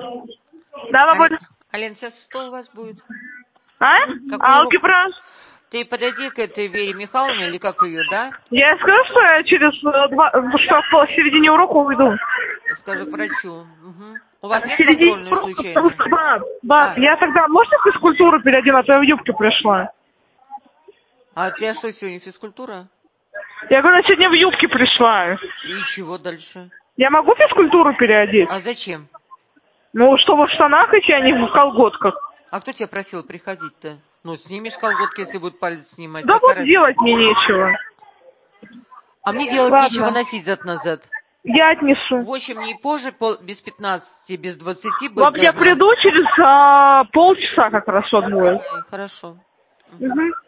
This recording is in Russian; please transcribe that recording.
Да, бабуль? Ален, сейчас что у вас будет? А? Алгебра. Ты подойди к этой Вере Михайловне, или как ее, да? Я скажу, что я через что в середине урока уйду. Скажу к врачу. Угу. У вас нет контрольной случайно? Баб, я тогда, можно физкультуру переодену, а то я в юбке пришла. А у тебя что сегодня, физкультура? Я говорю, я сегодня в юбке пришла. И чего дальше? Я могу физкультуру переодеть? А зачем? Ну, чтобы в штанах идти, а не в колготках. А кто тебя просил приходить-то? Ну, снимешь колготки, если будет палец снимать. Да вот делать мне нечего. А мне делать нечего, носить зад-назад. Я отнесу. В общем, не позже, без 15, без 20 Вот я приду через полчаса как раз вот будет. Хорошо. Угу.